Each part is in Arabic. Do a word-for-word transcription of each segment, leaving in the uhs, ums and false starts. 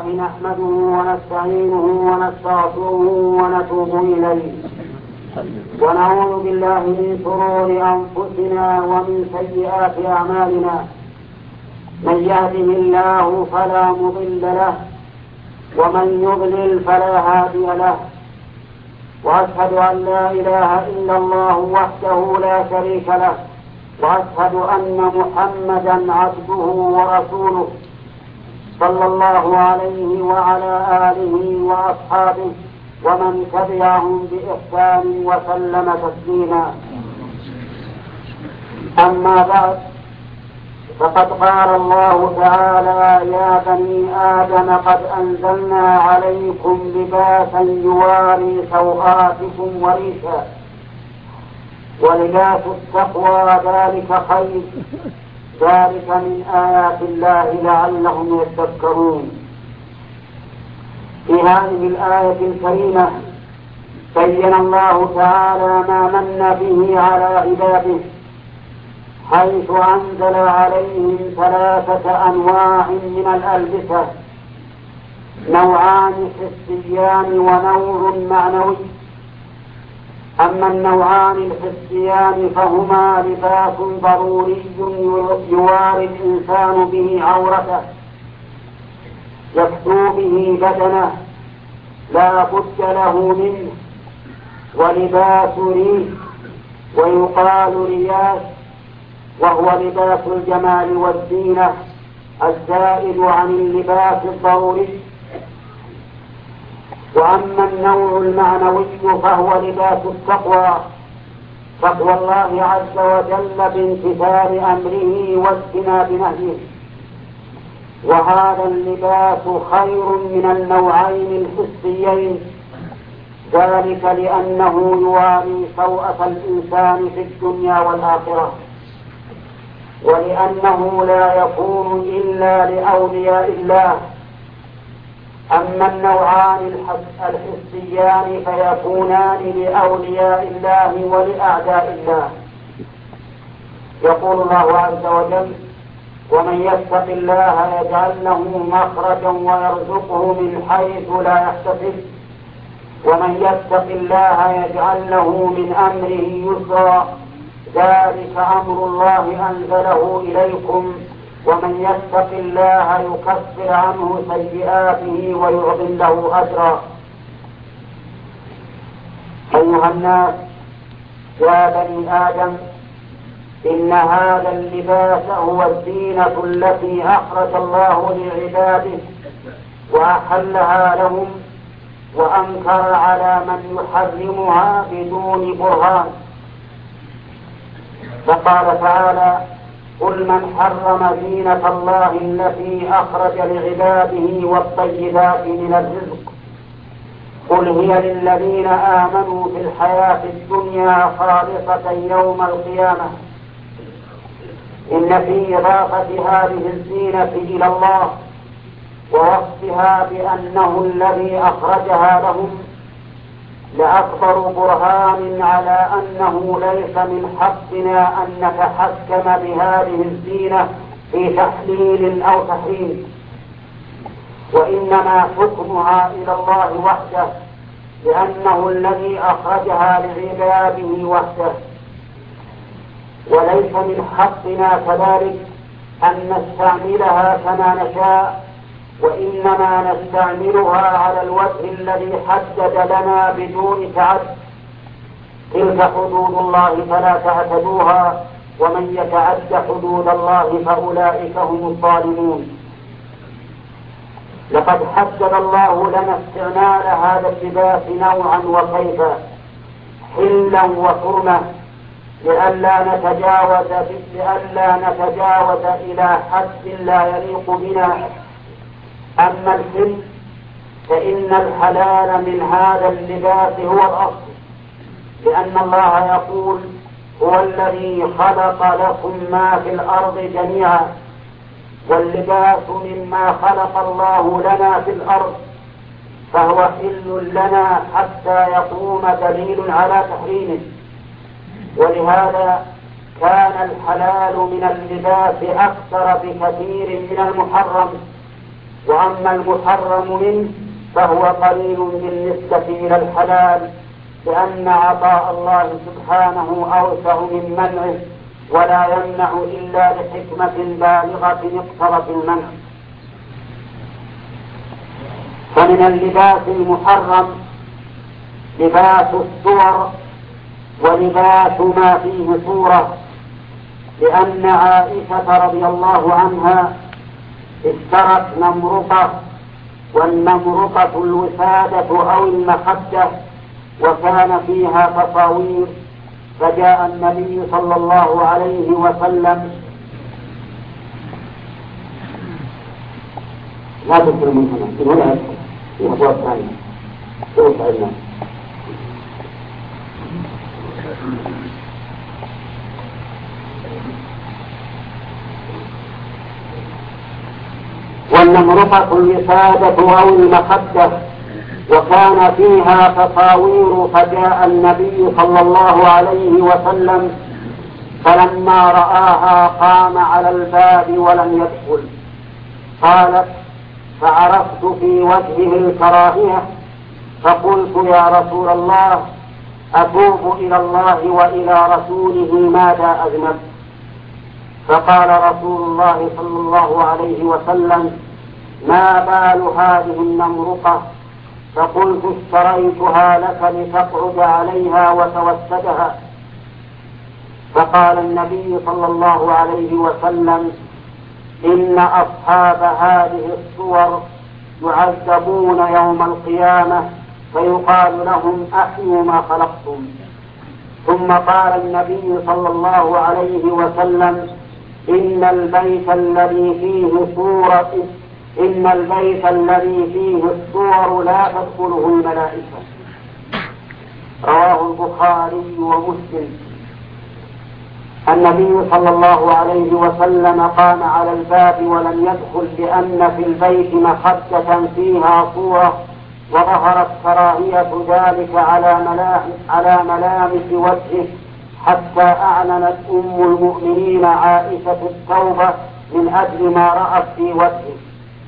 نحمده ونستعينه ونستغفره ونتوب إليه ونعوذ بالله من شرور أنفسنا ومن سيئات أعمالنا. من يهده الله فلا مضل له ومن يضلل فلا هادي له، وأشهد أن لا إله إلا الله وحده لا شريك له، وأشهد أن محمدا عبده ورسوله صلى الله عليه وعلى آله وأصحابه ومن تبعهم بإحسان وسلم تسليما. أما بعد، فقد قال الله تعالى: يا بني آدم قد أنزلنا عليكم لباسا يواري سوآتكم وريشا، ولباس التقوى ذلك خير، ذلك من آيات الله لعلهم يتذكرون. في هذه الآية الكريمة بين الله تعالى ما من به على عباده، حيث أنزل عليهم ثلاثة أنواع من الألبسة: نوعان حسيان ونوع معنوي. أما النوعان الحسيان فهما لباس ضروري يواري الإنسان به عورته، يكسو به بدنه لا بد له منه، ولباس ريش ويقال رياش، وهو لباس الجمال والزينة الزائد عن اللباس الضروري. وأما النوع المعنوي فهو لباس التقوى، تقوى الله عز وجل بامتثال أمره واجتناب نهيه، وهذا اللباس خير من النوعين الحسيين، ذلك لأنه يواري سوءة الإنسان في الدنيا والآخرة، ولأنه لا يكون إلا لأولياء الله. أما النوعان الحسيان فيكونان لأولياء الله ولأعداء الله. يقول الله عز وجل: ومن يتق الله يجعل له مخرجا ويرزقه من حيث لا يحتسب، ومن يتق الله يجعل له من أمره يسرا، ذلك أمر الله أنزله إليكم، ومن يتق الله يكفر عنه سيئاته ويعظم له أجرا. أيها الناس، يا بني آدم، إن هذا اللباس هو الزينة التي أخرج الله لعباده وأحلها لهم، وأنكر على من يحرمها بدون برهان. فقال تعالى: قل من حرم زينة الله التي أخرج لعباده والطيبات من الرزق، قل هي للذين آمنوا في الحياة الدنيا خالصة يوم القيامة. إن في إضافة هذه الزينة إلى الله ووصفها بأنه الذي أخرجها لهم لأكبر برهان على أنه ليس من حقنا أن نتحكم بهذه الزينة في تحليل أو تحريم، وإنما حكمها إلى الله وحده، لأنه الذي أخرجها لعباده وحده. وليس من حقنا كذلك أن نستعملها كما نشاء، وإنما نستعملها على الوجه الذي حدد لنا بدون تعد. تلك حدود الله فلا تعتدوها، ومن يتعد حدود الله فأولئك هم الظالمون. لقد حدد الله لنا استعمال هذا اللباس نوعا وكيفا، حلا وحرمة، لئلا نتجاوز لئلا نتجاوز إلى حد لا يليق بنا. أما الحل فإن الحلال من هذا اللباس هو الأصل، لأن الله يقول: هو الذي خلق لكم ما في الأرض جميعا، واللباس مما خلق الله لنا في الأرض، فهو حل لنا حتى يقوم دليل على تحريمه. ولهذا كان الحلال من اللباس أكثر بكثير من المحرم، وأما المحرم منه فهو قليل بالنسبة إلى الحلال، لأن عطاء الله سبحانه أوسع من منعه، ولا يمنع إلا لحكمة بالغة اقتضت المنع. فمن اللباس المحرم لباس الصور ولباس ما فيه صورة، لأن عائشة رضي الله عنها اشترت نمرقة، والنمرقة الوسادة أو المخدة، وكان فيها تصاوير، فجاء النبي صلى الله عليه وسلم لا تذكر من هنا هنا في أبواب ثانية توسع الناس. والنمرقة الوسادة أو المخدة وكان فيها تصاوير، فجاء النبي صلى الله عليه وسلم فلما رآها قام على الباب ولم يدخل. قالت: فعرفت في وجهه الكراهية، فقلت: يا رسول الله، أتوب إلى الله وإلى رسوله ماذا أذنب؟ فقال رسول الله صلى الله عليه وسلم: ما بال هذه النمرقة؟ فقلت: اشتريتها لك لتقعد عليها وتوسدها. فقال النبي صلى الله عليه وسلم: إن أصحاب هذه الصور يعذبون يوم القيامة، فيقال لهم: أحيوا ما خلقتم. ثم قال النبي صلى الله عليه وسلم: إن البيت الذي فيه صورة إن البيت الذي فيه الصور لا تدخله الملائكة. رواه البخاري ومسلم. النبي صلى الله عليه وسلم قام على الباب ولم يدخل، لأن في البيت مخدة فيها صورة، وظهرت كراهية ذلك على ملامس وجهه، حتى أعلنت أم المؤمنين عائشة التوبة من أجل ما رأت في وجهه.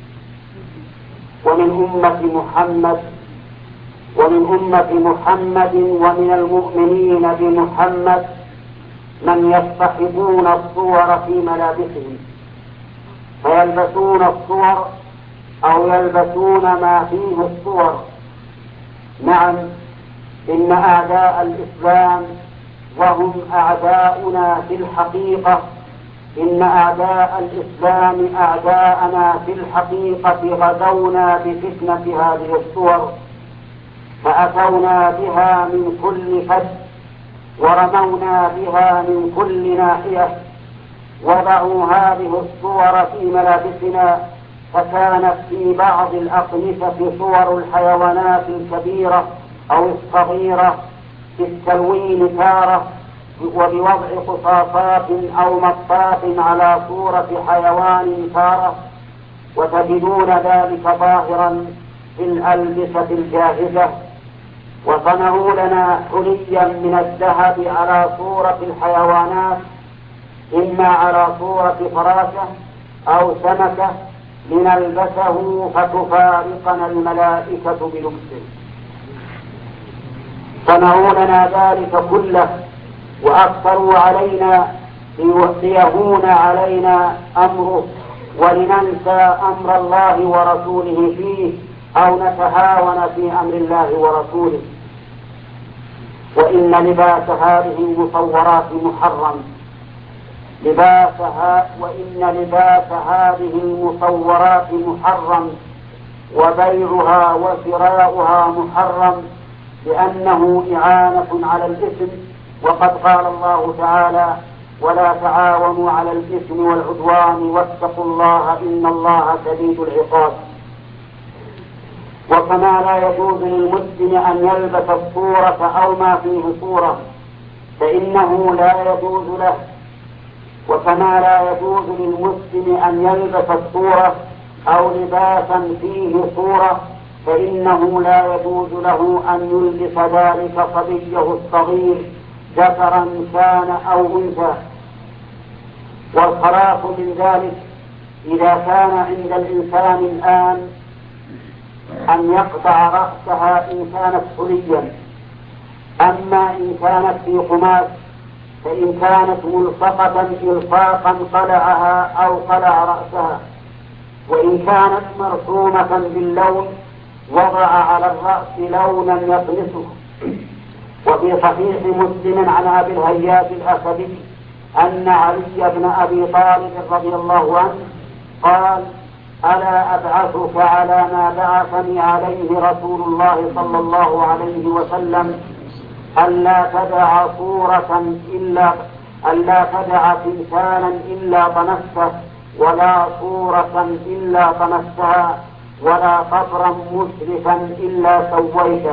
ومن أمة محمد ومن أمة محمد ومن المؤمنين بمحمد من يصطحبون الصور في ملابسهم، فيلبسون الصور أو يلبسون ما فيه الصور. نعم، إن أعداء الإسلام وهم أعداؤنا في الحقيقة إن أعداء الإسلام أعداءنا في الحقيقة غزونا بفتنة هذه الصور، فأتونا بها من كل فج، ورمونا بها من كل ناحية، وضعوا هذه الصور في ملابسنا، فكانت في بعض الأقمشة صور الحيوانات الكبيرة أو الصغيرة في التلوين تارة، وبوضع قصاصات أو مطاط على صورة حيوان تارة، وتجدون ذلك ظاهرا في الألبسة الجاهزة. وصنعوا لنا حليا من الذهب على صورة الحيوانات، إما على صورة فراشة أو سمكة، لنلبسه فتفارقنا الملائكة بلبسه. صنعوا لنا ذلك كله، وأكثروا علينا ليهون علينا أمره، ولننسى أمر الله ورسوله فيه، أو نتهاون في أمر الله ورسوله. وإن لباس هذه المصورات محرم لباسها وإن لباس هذه المصورات محرم، وبيعها وشراؤها محرم، لأنه إعانة على الإثم. وقد قال الله تعالى: ولا تعاونوا على الإثم والعدوان واتقوا الله إن الله شديد العقاب. وكما لا يجوز للمسلم أن يلبس الصورة أو ما فيه صورة، فإنه لا يجوز له. وكما لا يجوز للمسلم أن يلبس الصورة أو لباسا فيه صورة، فإنه لا يجوز له أن يلبس ذلك صبيه الصغير، ذكرا كان أو أنثى. والخلاف من ذلك إذا كان عند الإنسان الآن أن يقطع رأسها إن كانت حليا، أما إن كانت في قماش فإن كانت ملصقة إلصاقا قلعها أو قلع رأسها، وإن كانت مرسومة باللون وضع على الرأس لونا يطمسه. وفي صحيح مسلم عن أبي الهياج الأسدي أن علي بن أبي طالب رضي الله عنه قال: ألا أبعثك على ما بعثني عليه رسول الله صلى الله عليه وسلم، ألا تدع صورة إلا ألا تدع تمثالا إلا طمسته، ولا صورة إلا طمستها، ولا قبرا مشرفا إلا سويته.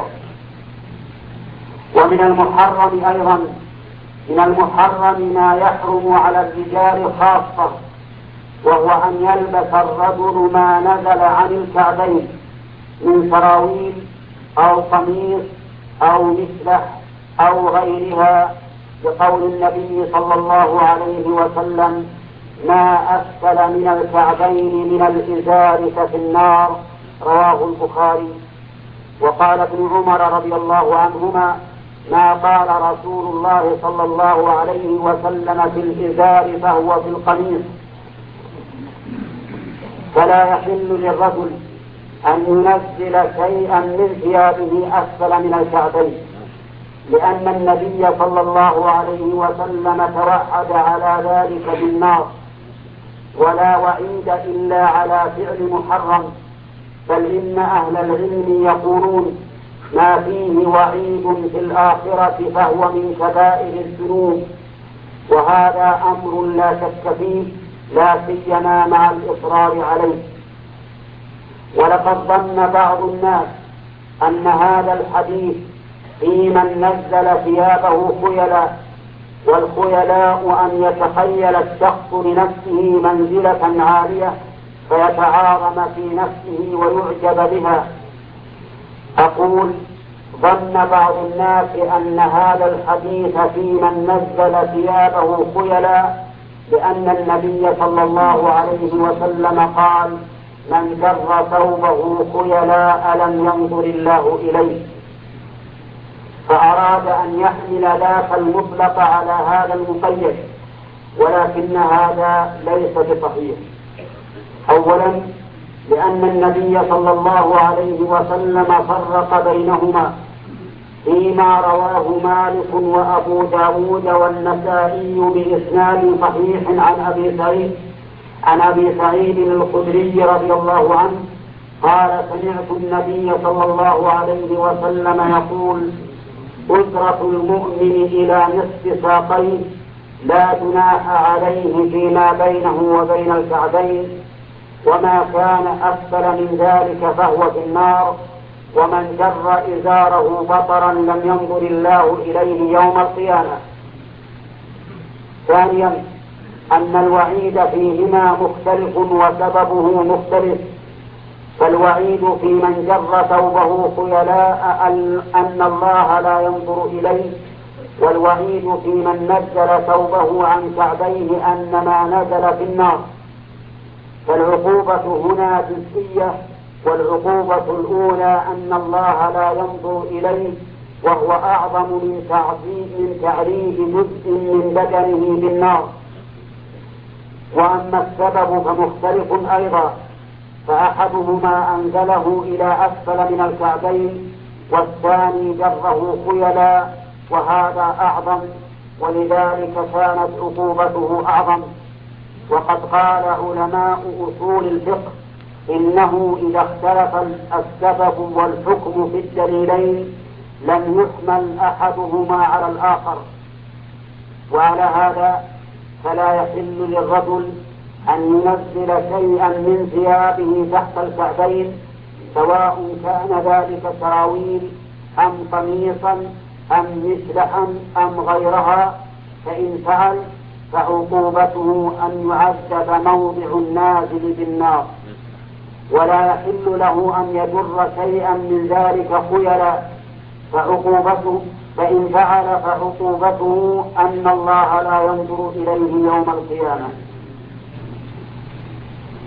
ومن المحرم أيضا من المحرم ما يحرم على الرجال خاصة، وهو أن يلبس الرجل ما نزل عن الكعبين من سراويل أو قميص أو مسلح أو غيرها، بقول النبي صلى الله عليه وسلم: ما أسفل من الكعبين من الإزار ففي النار، رواه البخاري. وقال ابن عمر رضي الله عنهما: ما قال رسول الله صلى الله عليه وسلم في الإزار فهو في القميص. فلا يحل للرجل أن ينزل شيئا من ثيابه أسفل من الكعبين، لأن النبي صلى الله عليه وسلم توعد على ذلك بالنار، ولا وعيد إلا على فعل محرم، بل إن أهل العلم يقولون: ما فيه وعيد في الآخرة فهو من كبائر الذنوب، وهذا أمر لا شك فيه، لا سيما مع الإصرار عليه. ولقد ظن بعض الناس أن هذا الحديث في من نزل ثيابه خيلا، والخيلاء أن يتخيل الشخص لنفسه منزلة عالية فيتعاظم في نفسه ويعجب بها. أقول: ظن بعض الناس أن هذا الحديث في من نزل ثيابه خيلا، لأن النبي صلى الله عليه وسلم قال: من جر ثوبه خيلاء لم ينظر الله إليه، فأراد أن يحمل ذاك المطلق على هذا المقيد، ولكن هذا ليس بصحيح. أولا، لأن النبي صلى الله عليه وسلم فرق بينهما فيما رواه مالك وأبو داود والنسائي بإسناد صحيح عن أبي سعيد عن أبي سعيد الخدري رضي الله عنه قال: سمعت النبي صلى الله عليه وسلم يقول: أسرة المؤمن إلى نصف ساقيه، لا جناح عليه فيما بينه وبين الكعبين، وما كان أسفل من ذلك فهو في النار، ومن جر إزاره بطرا لم ينظر الله إليه يوم القيامة. ثانيا، أن الوعيد فيهما مختلف وسببه مختلف، فالوعيد في من جر ثوبه خيلاء أن الله لا ينظر إليه، والوعيد في من نزل ثوبه عن كعبيه أن ما نزل في النار. فالعقوبة هنا جزئية، والعقوبة الأولى أن الله لا ينظر إليه، وهو أعظم من تعذيب من تعريب جزء من بدنه بالنار. وأما السبب فمختلف أيضا، فأحدهما أنزله إلى أسفل من الكعبين، والثاني جره خيلا، وهذا أعظم، ولذلك كانت عقوبته أعظم. وقد قال علماء أصول الفقه: إنه إذا اختلف السبب والحكم في الدليلين لم يحمل أحدهما على الآخر. وعلى هذا فلا يحل للرجل أن ينزل شيئا من ثيابه تحت الكعبين، سواء كان ذلك سراويل أم قميصا أم مسلحا أم غيرها، فإن فعل فعقوبته أن يعذب موضع النازل بالنار. ولا يحل له أن يجر شيئا من ذلك خيلا، فعقوبته فإن فعل فعقوبته أن الله لا ينظر إليه يوم القيامة.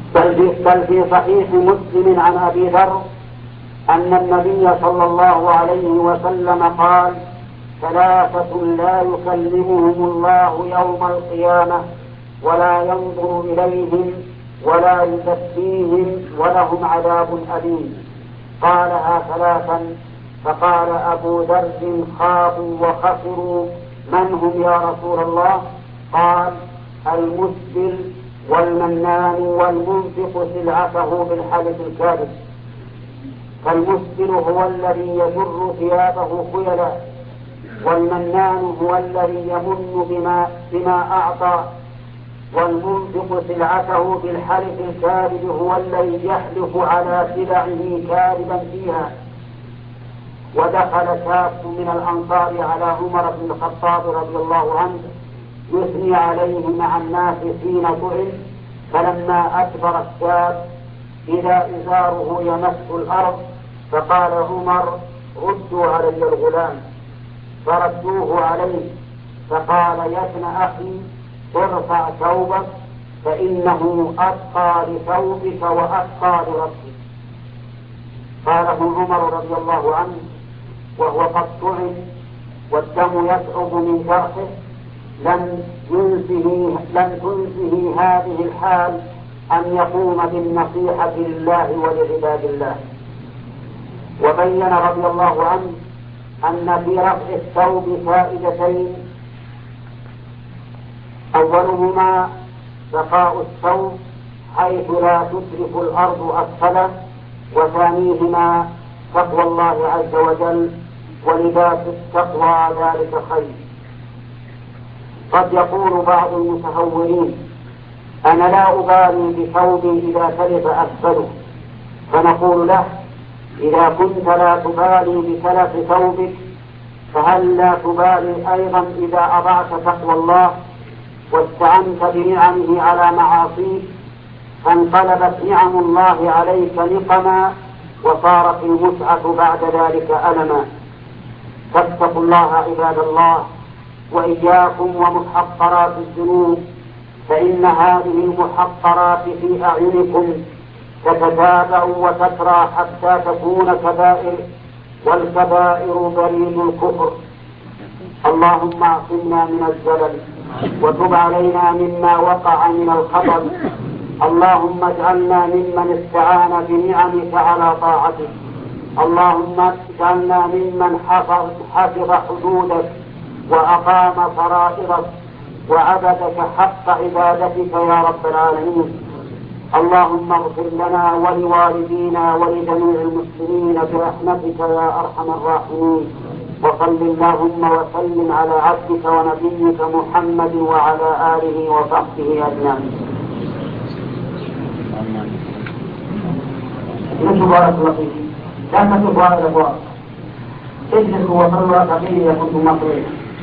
بل في, بل في صحيح مسلم عن أبي ذر أن النبي صلى الله عليه وسلم قال: ثلاثة لا يكلمهم الله يوم القيامة ولا ينظر إليهم ولا يزكيهم ولهم عذاب أليم. قالها ثلاثا، فقال أبو ذر: خابوا وخسروا، من هم يا رسول الله؟ قال: المسبل والمنان والمنفق سلعته بالحلف الكاذب. فالمسبل هو الذي يجر ثيابه خيلا، والمنان هو الذي يمن بما, بما أعطى، والمنفق سلعته بالحلف الكاذب هو الذي يحلف على سلعه كاذبا فيها. ودخل شاب من الأنصار على عمر بن الخطاب رضي الله عنه يثني عليه مع الناس حين طعن، فلما أكبر الشاب إذا إزاره يمس الأرض، فقال عمر: ردوا علي الغلام. فردوه عليه، فقال: يا ابن أخي، ارفع ثوبك فإنه أتقى لثوبك وأتقى لربك. قاله عمر رضي الله عنه وهو قد طعن والدم يصعب من جرحه، لم ينسه لم تنسه هذه الحال أن يقوم بالنصيحة لله ولعباد الله. وبين رضي الله عنه أن في رفع الثوب فائدتين: أولهما بقاء الثوب حيث لا تترك الأرض أسفله، وثانيهما تقوى الله عز وجل، ولباس التقوى ذلك خير. قد يقول بعض المتهورين: أنا لا أبالي بثوبي إذا تلف أسفله، فنقول له: إذا كنت لا تبالي بتلف ثوبك فهل لا تبالي أيضا إذا أضعت تقوى الله واستعنت بنعمه على معاصيك، فانقلبت نعم الله عليك نقما وصارت المتعة بعد ذلك ألما. فاتقوا الله عباد الله، وإياكم ومحقرات الذنوب، فإن هذه المحقرات في أعينكم تتتابع وتترى حتى تكون كبائر، والكبائر بريد الكفر. اللهم اعصمنا من الزلل وتب علينا مما وقع من الخطر. اللهم اجعلنا ممن استعان بنعمك على طاعتك. اللهم اجعلنا ممن حفظ, حفظ حدودك وأقام فرائضك وعبدك حق عبادتك يا رب العالمين. اللهم اغفر لنا ولوالدينا ولجميع المسلمين برحمتك يا أرحم الراحمين. وصل اللهم وسلم على عبدك ونبيك محمد وعلى آله وصحبه أجمعين. نشوف بارك الله فيك. لا تشوفوا هذا الأبواب، اجلسوا وصلوا ركعتين كنتم مقبولين.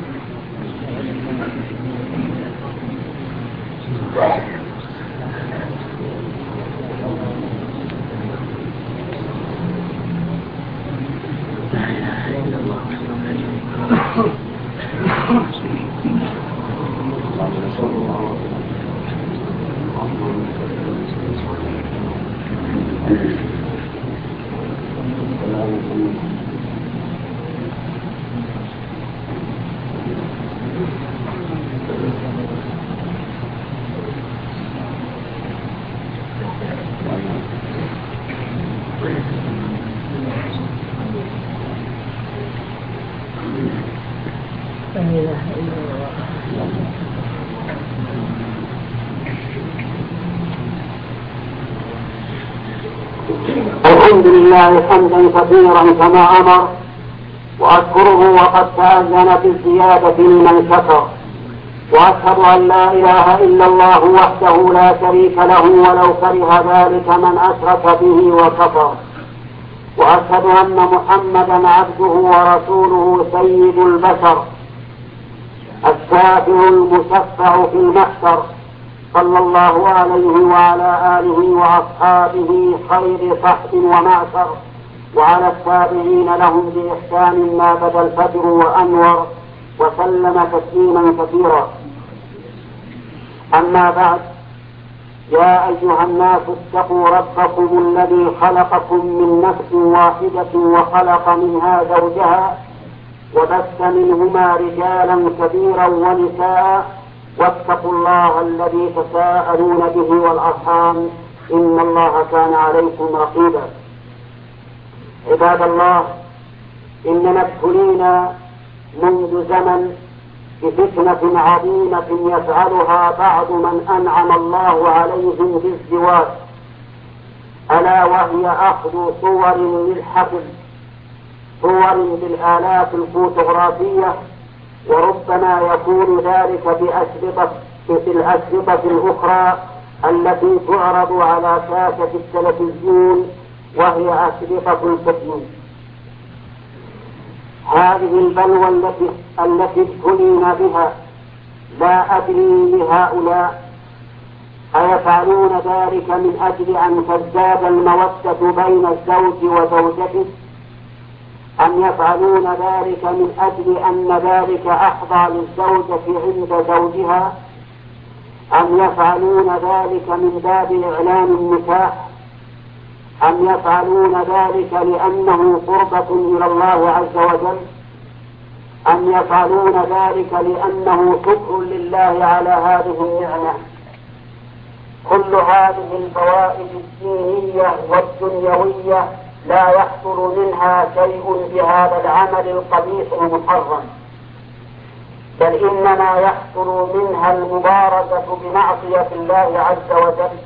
الحمد لله حمدا كثيرا كما أمر، وأشكره وقد تأذن بالزيادة لمن شكر، وأشهد أن لا إله إلا الله وحده لا شريك له ولو كره ذلك من أشرك به وكفر، وأشهد أن محمدا عبده ورسوله سيد البشر الشافع المشفع في المحشر، صلى الله عليه وعلى آله وأصحابه خير صحب ومعشر، وعلى التابعين لهم بإحسان ما بدا الفجر وأنور، وسلم تسليما كثيرا. أما بعد، يا أيها الناس اتقوا ربكم الذي خلقكم من نفس واحدة وخلق منها زوجها وبث منهما رجالا كثيرا ونساء واتقوا الله الذي تساءلون به والأرحام إن الله كان عليكم رقيبا. عباد الله، إننا ابتلينا منذ زمن بفتنة عظيمة يفعلها بعض من أنعم الله عليهم بالزواج، ألا وهي أخذ صور للحفل، صور بالآلات الفوتوغرافية، وربما يكون ذلك بأشرطة في الأشرطة الأخرى التي تعرض على شاشة التلفزيون وهي أشرطة الفتن. هذه البلوى التي التي ابتلينا بها لا أدري لهؤلاء أيفعلون ذلك من أجل أن تزداد المودة بين الزوج وزوجته، أم يفعلون ذلك من أجل أن ذلك أحظى للزوجة عند زوجها، أم يفعلون ذلك من باب إعلان النكاح، أم يفعلون ذلك لأنه قربة إلى الله عز وجل، أم يفعلون ذلك لأنه شكر لله على هذه النعمة. كل هذه الفوائد الدينية والدنيوية لا يحصل منها شيء بهذا العمل القبيح المحرم، بل إنما يحصل منها المبارزة بمعصية الله عز وجل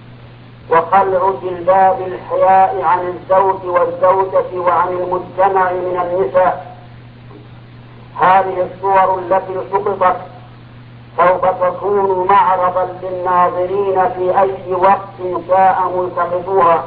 وخلع جلباب الحياء عن الزوج والزوجة وعن المجتمع من النساء. هذه الصور التي سقطت سوف تكون معرضا للناظرين في أي وقت شاء ملتقطوها.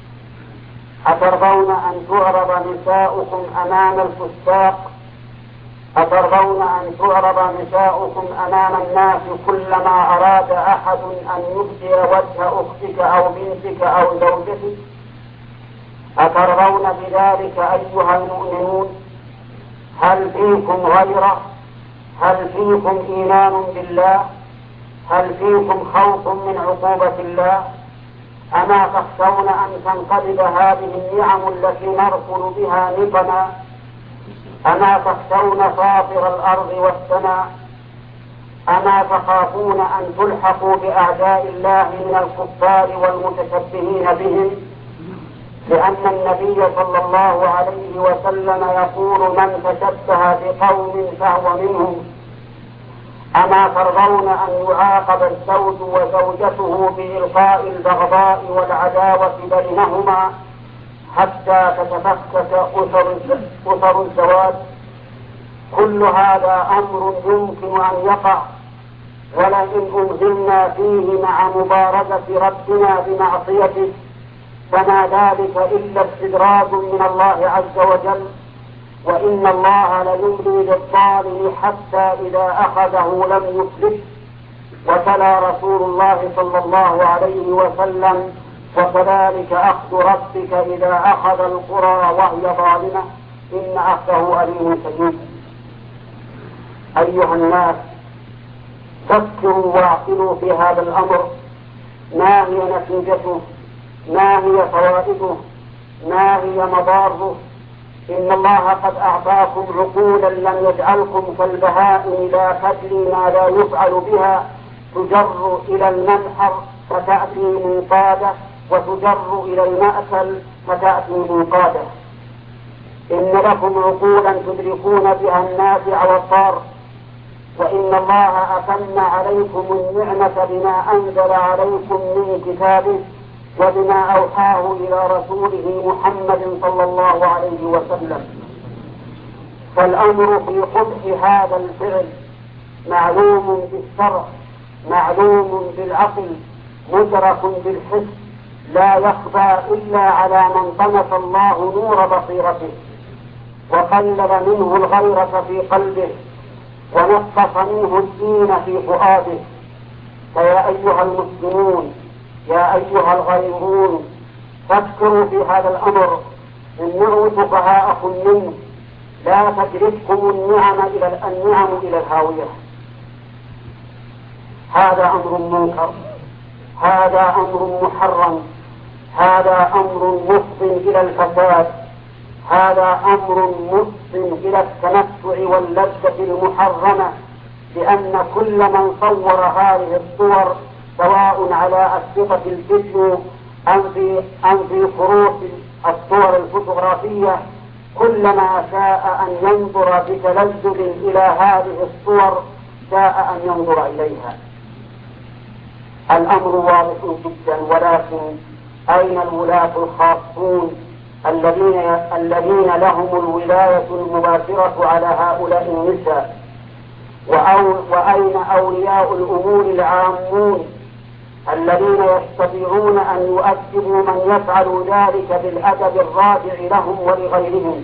أترضون أن تعرض نساؤكم أمام الفساق؟ أترضون أن تعرض نساؤكم أمام الناس كلما أراد أحد أن يبدي وجه أختك أو بنتك أو زوجتك؟ أترضون بذلك أيها المؤمنون؟ هل فيكم غيرة؟ هل فيكم إيمان بالله؟ هل فيكم خوف من عقوبة الله؟ أما تخشون أن تنقلب هذه النعم التي نرسل بها نقما؟ أما تخشون فاطر الأرض والسماء؟ أما تخافون أن تلحقوا بأعداء الله من الكفار والمتشبهين بهم؟ لأن النبي صلى الله عليه وسلم يقول من تشبه بقوم فهو منهم. أما ترضون أن يعاقب الزوج وزوجته بإلقاء البغضاء والعداوة بينهما حتى تتفكك أسر الزواج؟ كل هذا أمر يمكن أن يقع، ولئن أمهلنا فيه مع مبارزة ربنا بمعصيته فما ذلك إلا استدراج من الله عز وجل، وإن الله ليملي للظالم حتى إذا أخذه لم يفلته. وتلا رسول الله صلى الله عليه وسلم وكذلك أخذ ربك إذا أخذ القرى وهي ظالمة إن أخذه أليم شديد. أيها الناس، فكروا واعقلوا في هذا الأمر. ما هي نتيجته؟ ما هي فوائده؟ ما هي مضاره؟ إن الله قد أعطاكم عقولا لم يجعلكم كالبهائم لا تدري ما لا يفعل بها، تجر إلى المنحر فتأتي منقادة، وتجر إلى المأكل فتأتي منقادة. إن لكم عقولا تدركون بها النافع والضار، وإن الله أتم عليكم النعمة بما أنزل عليكم من كتابه وبما أوحاه إلى رسوله محمد صلى الله عليه وسلم. فالأمر في قبح هذا الفعل معلوم بالشرع، معلوم بالعقل، مدرك بالحس، لا يخفى إلا على من طمس الله نور بصيرته وقلب منه الغيرة في قلبه ونقص منه الدين في فؤاده. فيا أيها المسلمون، يا أيها الغيرون، فكروا في هذا الأمر، إنه فقهاءكم منه، لا تجرفكم النعم إلى النعم إلى الهاوية. هذا أمر منكر، هذا أمر محرم، هذا أمر مفض إلى الفساد، هذا أمر مفض إلى التمتع واللذة المحرمة، لأن كل من صور هذه الصور سواء على أشرطة الفيديو أم في أم في كروت الصور الفوتوغرافية، كلما شاء أن ينظر بتلذذ إلى هذه الصور شاء أن ينظر إليها. الأمر واضح جدا، ولكن أين الولاة الخاصون الذين الذين لهم الولاية المباشرة على هؤلاء النساء؟ وأين أولياء الأمور العامون الذين يستطيعون أن يؤدبوا من يفعل ذلك بالأدب الراجع لهم ولغيرهم؟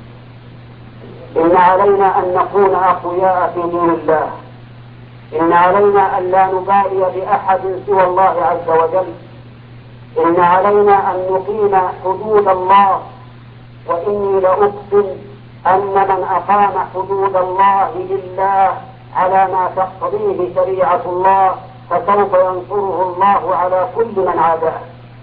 إن علينا أن نكون أقوياء في دين الله، إن علينا أن لا نبالي بأحد سوى الله عز وجل، إن علينا أن نقيم حدود الله، وإني لأقسم أن من أقام حدود الله لله على ما تقتضيه شريعة الله فسوف ينصره الله على كل من عاداه.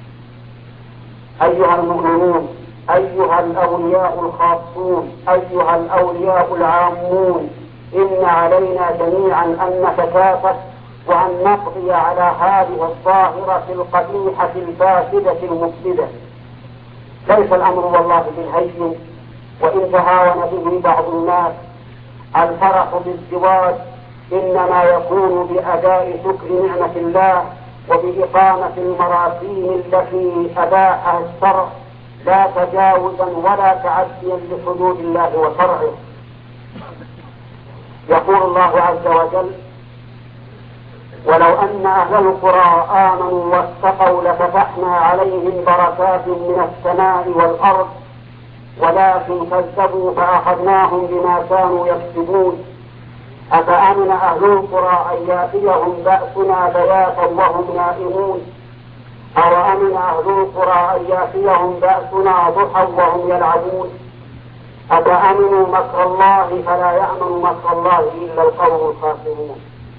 أيها المؤمنون، أيها الأولياء الخاصون، أيها الأولياء العامون، إن علينا جميعا أن نتكاتف وأن نقضي على هذه الظاهرة القبيحة الفاسدة المفسدة. ليس الأمر والله بالهين، وإن تهاون به بعض الناس. الفرح بالزواج إنما يكون بأداء شكر نعمة الله وبإقامة المراسيم التي أباحها الشرع، لا تجاوزا ولا تعديا لحدود الله وشرعه. يقول الله عز وجل: ولو أن أهل القرى آمنوا واتقوا لفتحنا عليهم بركات من السماء والأرض ولكن كذبوا فأخذناهم بما كانوا يكسبون. أفأمن أهل القرى أن يأتيهم بأسنا بياتا وهم نائمون أو أمن أهل القرى أن يأتيهم بأسنا ضحى وهم يلعبون أفأمنوا مكر الله فلا يأمن مكر الله إلا القوم الخاسرون.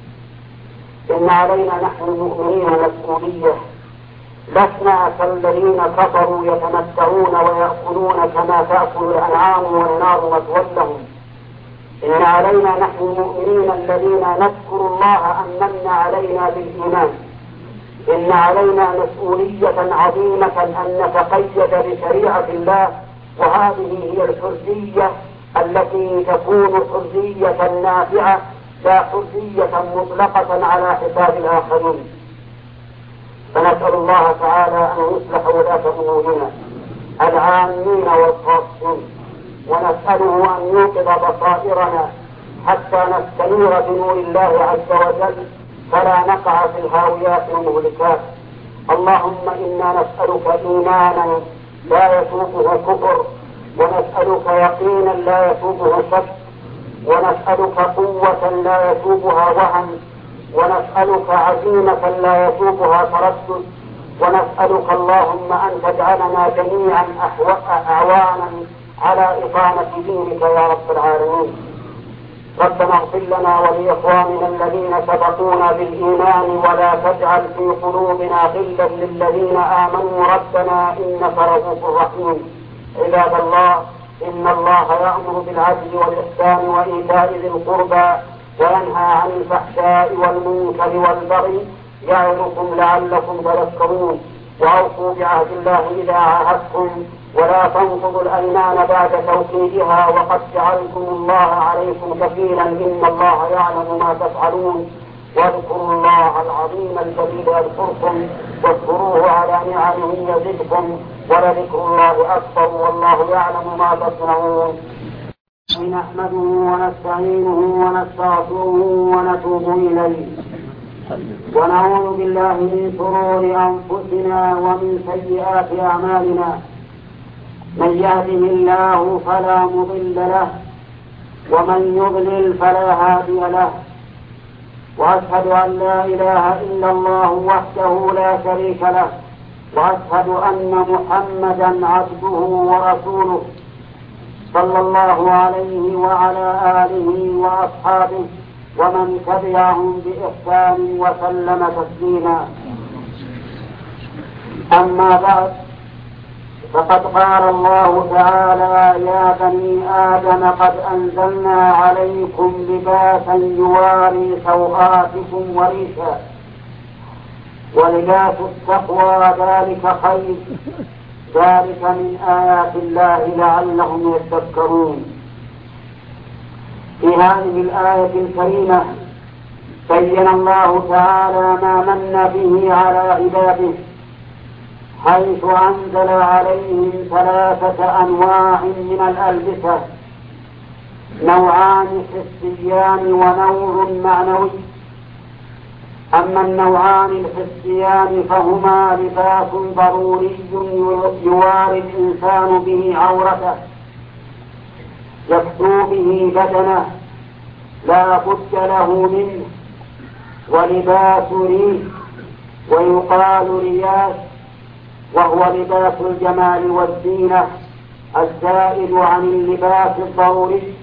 إن علينا نحن المؤمنين مسؤولية، لسنا كالذين كفروا يتمتعون ويأكلون كما تأكل الأنعام والنار مثوى لهم. إن علينا نحن المؤمنين الذين نذكر الله أن من علينا بالإيمان. إن علينا مسؤولية عظيمة أن نتقيد بشريعة الله، وهذه هي الحرية التي تكون حرية نافعة لا حرية مطلقة على حساب الآخرين. فنسأل الله تعالى أن يصلح ولاة أمورنا العامين والخاصين، ونسأله أن يوقظ بصائرنا حتى نستنير بنور الله عز وجل فلا نقع في الهاويات المهلكات. اللهم إنا نسألك إيمانا لا يسوقه كفر، ونسألك يقينا لا يسوقه شك، ونسألك قوة لا يسوقها وهم، ونسألك عزيمة لا يسوقها تردد، ونسألك اللهم أن تجعلنا جميعا أعوانا على إقامة دينك يا رب العالمين. ربنا اغفر لنا ولإخواننا الذين سبقونا بالإيمان ولا تجعل في قلوبنا غلا للذين آمنوا ربنا إنك رؤوف رحيم. عباد الله، إن الله يأمر بالعدل والإحسان وإيتاء ذي القربى وينهى عن الفحشاء والمنكر والبغي يعظكم لعلكم تذكرون. وأوفوا بعهد الله إذا عاهدتم، ولا تنقضوا الأيمان بعد توكيدها وقد جعلتم الله عليكم كفيلا إن الله يعلم ما تفعلون. واذكروا الله العظيم الجليل يذكركم، واذكروه على نعمه يزدكم، ولذكر الله أكبر والله يعلم ما تصنعون. نحمده ونستعينه ونستغفره ونتوب إليه، ونعوذ بالله من شرور أنفسنا ومن سيئات أعمالنا. من يهده الله فلا مضل له، ومن يضلل فلا هادي له. وأشهد أن لا إله إلا الله وحده لا شريك له، وأشهد أن محمدا عبده ورسوله صلى الله عليه وعلى آله وأصحابه ومن تبعهم بإحسان وسلم تسليما. أما بعد، فقد قال الله تعالى: يا بني آدم قد أنزلنا عليكم لباسا يواري سوآتكم وريشا ولباس التقوى ذلك خير، ذلك من آيات الله لعلهم يتذكرون. في هذه الآية الكريمة بين الله تعالى ما من به على عباده، حيث أنزل عليهم ثلاثة أنواع من الألبسة: نوعان حسيان ونوع معنوي. أما النوعان الحسيان فهما لباس ضروري يواري الإنسان به عورته، يكسو به بدنه لا بد له منه، ولباس ريش ويقال رياش، وهو لباس الجمال والزينة الزائد عن اللباس الضروري.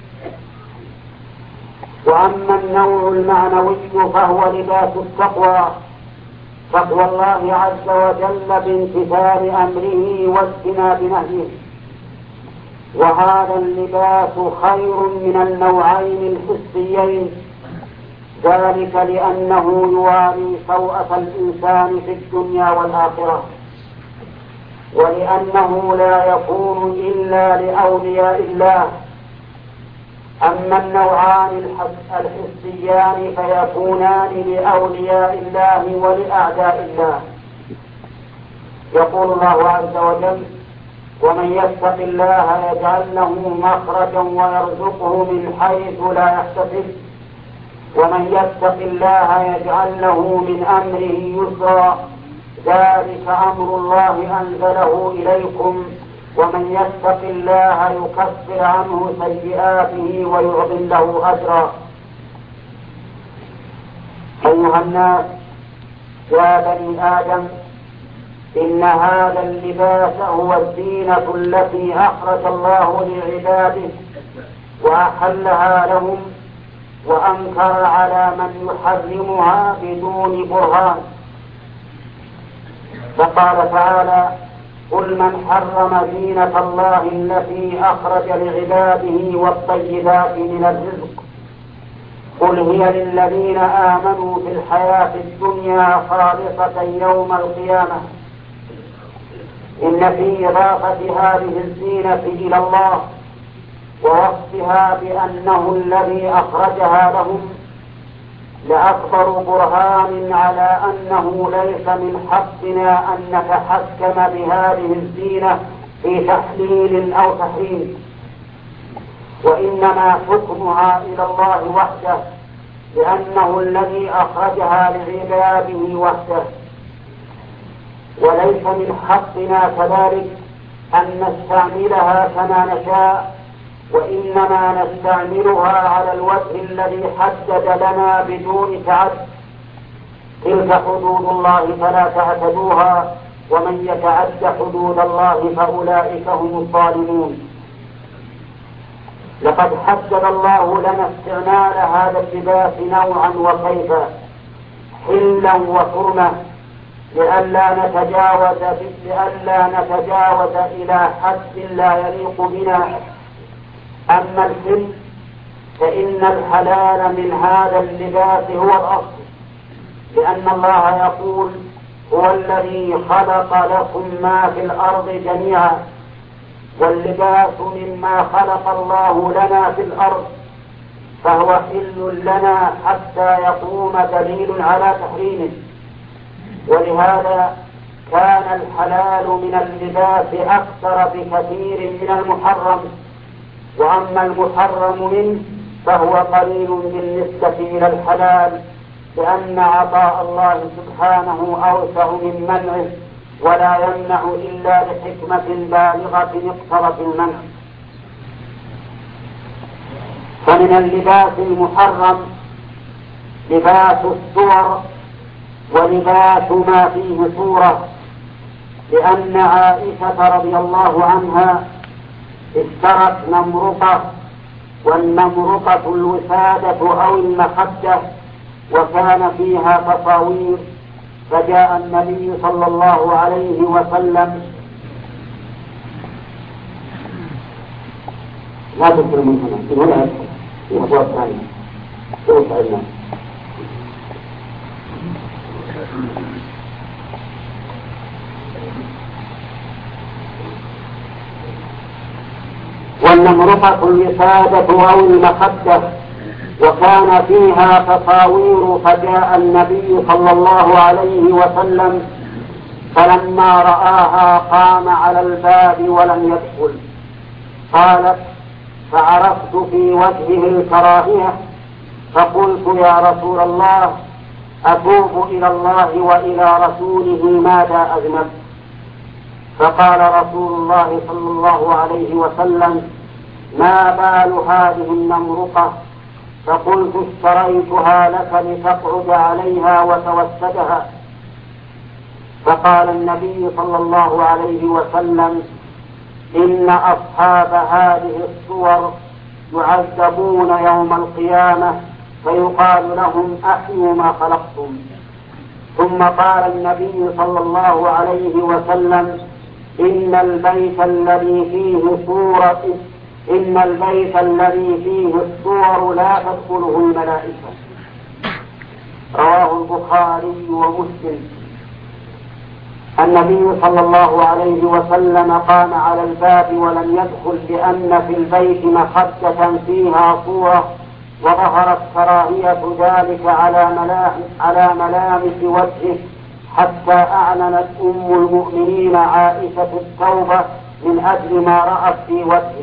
وأما النوع المعنوي فهو لباس التقوى، تقوى الله عز وجل بامتثال أمره واجتناب نهيه، وهذا اللباس خير من النوعين الحسيين، ذلك لأنه يواري سوءة الإنسان في الدنيا والآخرة، ولأنه لا يكون إلا لأولياء الله. أما النوعان الحسيان فيكونان لأولياء الله ولأعداء الله. يقول الله عز وجل: ومن يتق الله يجعل له مخرجا ويرزقه من حيث لا يحتسب، ومن يتق الله يجعل له من أمره يسرا، ذلك أمر الله أنزله إليكم، ومن يتق الله يكفر عنه سيئاته ويعظم له أجرا. أيها الناس، يا بني آدم، إن هذا اللباس هو الزينة التي أخرج الله لعباده وأحلها لهم، وأنكر على من يحرمها بدون برهان. فقال تعالى: قل من حرم زينة الله التي أخرج لعباده والطيبات من الرزق، قل هي للذين آمنوا في الحياة الدنيا خالصة يوم القيامة. إن في إضافة هذه الزينة إلى الله ووصفها بأنه الذي أخرجها لهم لأكبر برهان على أنه ليس من حقنا أن نتحكم بهذه الزينة في تحليل أو تحريم، وإنما حكمها إلى الله وحده، لأنه الذي أخرجها لعباده وحده. وليس من حقنا كذلك أن نستعملها كما نشاء، وإنما نستعملها على الوجه الذي حدد لنا بدون تعد. تلك حدود الله فلا تعتدوها، ومن يتعد حدود الله فأولئك هم الظالمون. لقد حدد الله لنا استعمال هذا اللباس نوعا وكيفا، حلا وحرمة، لئلا نتجاوز لئلا نتجاوز إلى حد لا يليق بنا. أما الحل فإن الحلال من هذا اللباس هو الأصل، لأن الله يقول: هو الذي خلق لكم ما في الأرض جميعا، واللباس مما خلق الله لنا في الأرض، فهو حل لنا حتى يقوم دليل على تحريمه. ولهذا كان الحلال من اللباس أكثر بكثير من المحرم، وأما المحرم منه فهو قليل بالنسبة إلى الحلال، لأن عطاء الله سبحانه أوسع من منعه، ولا يمنع إلا لحكمة بالغة اقتضت المنع. فمن اللباس المحرم لباس الصور ولباس ما فيه صورة، لأن عائشة رضي الله عنها اشترت نمرقة، والنمرقة الوسادة أو المخدة، وكان فيها تصاوير، فجاء النبي صلى الله عليه وسلم لا تذكر من هنا من هنا في أبواب ثانية شوف علمنا والنمرقة الوسادة أو المخدة وكان فيها تصاوير فجاء النبي صلى الله عليه وسلم فلما رآها قام على الباب ولم يدخل. قالت فعرفت في وجهه الكراهية فقلت يا رسول الله أتوب إلى الله وإلى رسوله ماذا أذنبت؟ فقال رسول الله صلى الله عليه وسلم ما بال هذه النمرقة؟ فقلت اشتريتها لك لتقعد عليها وتوسدها. فقال النبي صلى الله عليه وسلم إن أصحاب هذه الصور يعذبون يوم القيامة فيقال لهم أحيوا ما خلقتم. ثم قال النبي صلى الله عليه وسلم إن البيت الذي فيه صورة إن البيت الذي فيه الصور لا تدخله الملائكة. رواه البخاري ومسلم. النبي صلى الله عليه وسلم قام على الباب ولم يدخل لأن في البيت مخدة فيها صورة وظهرت كراهية ذلك على ملامس وجهه حتى أعلنت أم المؤمنين عائشة التوبة من أجل ما رأت في وجهه.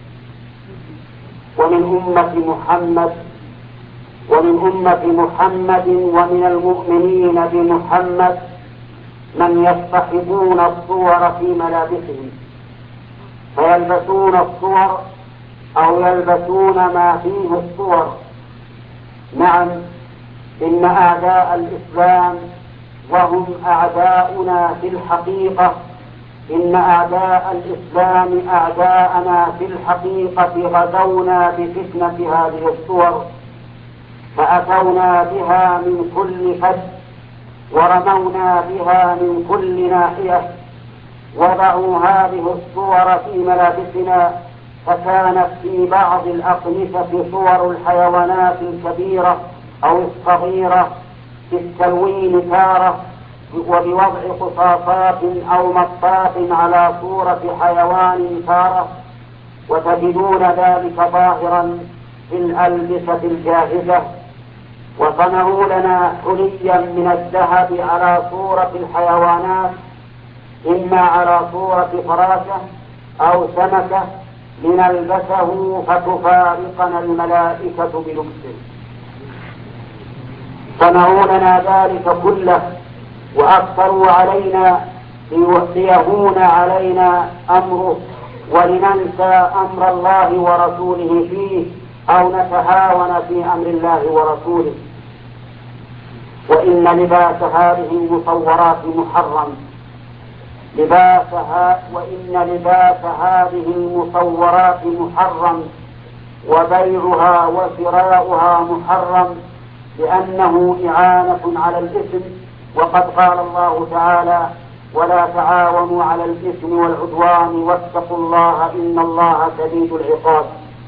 ومن أمة محمد ومن أمة محمد ومن المؤمنين بمحمد من يصطحبون الصور في ملابسهم فيلبسون الصور أو يلبسون ما فيه الصور. نعم إن أعداء الإسلام وهم أعداؤنا في الحقيقة إن أعداء الإسلام أعداءنا في الحقيقة غزونا بفتنة هذه الصور فأتونا بها من كل فج ورمونا بها من كل ناحية. وضعوا هذه الصور في ملابسنا فكانت في بعض الأقمشة صور الحيوانات الكبيرة أو الصغيرة في التلوين تارة وبوضع قصاصات أو مطاط على صورة حيوان تارة وتجدون ذلك ظاهرا في الألبسة الجاهزة. وصنعوا لنا حليا من الذهب على صورة الحيوانات إما على صورة فراشة أو سمكة لنلبسه فتفارقنا الملائكة بلبسه. صنعوا لنا ذلك كله وأكثروا علينا ليهون علينا أمره ولننسى أمر الله ورسوله فيه أو نتهاون في أمر الله ورسوله. وإن لباس هذه المصورات محرم لباسها وإن لباس هذه المصورات محرم وبيعها وشراؤها محرم لأنه إعانة على الإثم. وقد قال الله تعالى ولا تعاونوا على الإثم والعدوان واتقوا الله إن الله شديد العقاب.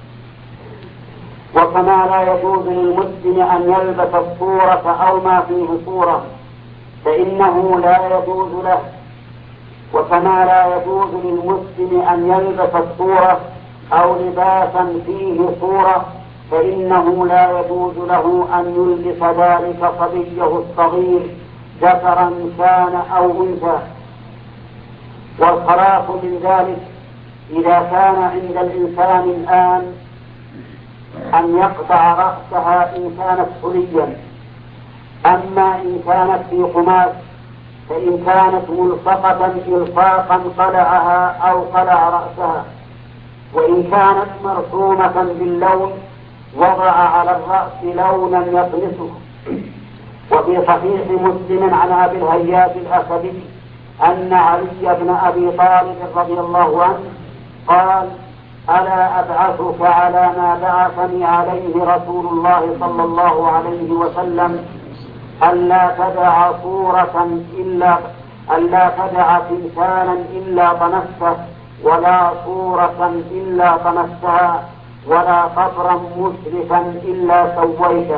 وكما لا يجوز للمسلم أن يلبس الصورة أو ما فيه صورة فإنه لا يجوز له وكما لا يجوز للمسلم أن يلبس الصورة أو لباسا فيه صورة فإنه لا يجوز له أن يلبس ذلك صبيه الصغير ذكرا كان أو أنثى. والخلاف من ذلك إذا كان عند الإنسان الآن أن يقطع رأسها إن كانت حليا. أما إن كانت في قماش فإن كانت ملصقة إلصاقا قلعها أو قلع رأسها. وإن كانت مرسومة باللون وضع على الرأس لونا يطمسه. وفي صحيح مسلم عن أبي الهياج الأسدي أن علي بن أبي طالب رضي الله عنه قال ألا أبعثك على ما بعثني عليه رسول الله صلى الله عليه وسلم ألا تدع صورة إلا ألا تدع تمثالا إلا طمسته، ولا صورة إلا طمستها، ولا قبرا مشرفا إلا سويته.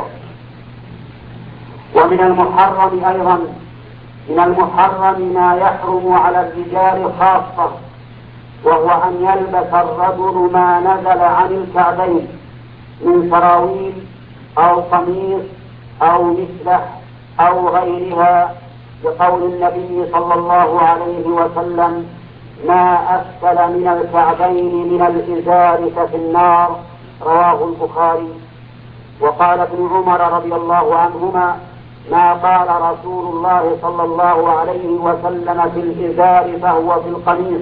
ومن المحرم أيضا من المحرم ما يحرم على الرجال خاصة، وهو أن يلبس الرجل ما نزل عن الكعبين من سراويل أو قميص أو مسلح أو غيرها، بقول النبي صلى الله عليه وسلم: ما أسفل من الكعبين من الإزار ففي النار، رواه البخاري. وقال ابن عمر رضي الله عنهما: ما قال رسول الله صلى الله عليه وسلم في الإزار فهو في القميص.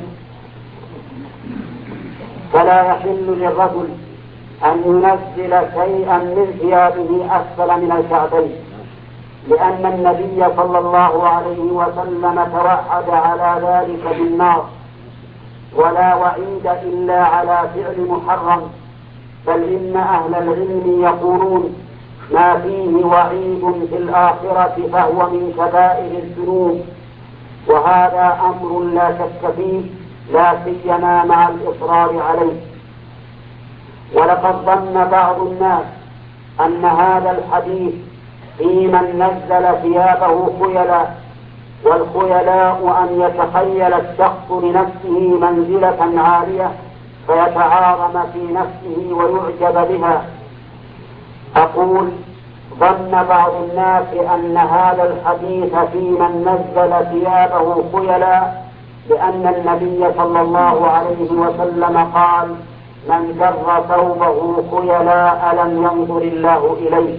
فلا يحل للرجل أن ينزل شيئا من ثيابه أسفل من الكعبين، لأن النبي صلى الله عليه وسلم توعد على ذلك بالنار، ولا وعيد إلا على فعل محرم، بل إن أهل العلم يقولون: ما فيه وعيد في الآخرة فهو من كبائر الذنوب، وهذا أمر لا شك فيه، لا سيما مع الإصرار عليه. ولقد ظن بعض الناس أن هذا الحديث في من نزل ثيابه خيلا، والخيلاء أن يتخيل الشخص لنفسه منزلة عالية فيتعاظم في نفسه ويعجب بها. أقول: ظن بعض الناس أن هذا الحديث في من نزل ثيابه خيلا، لأن النبي صلى الله عليه وسلم قال: من جر ثوبه خيلاء لم ينظر الله إليه،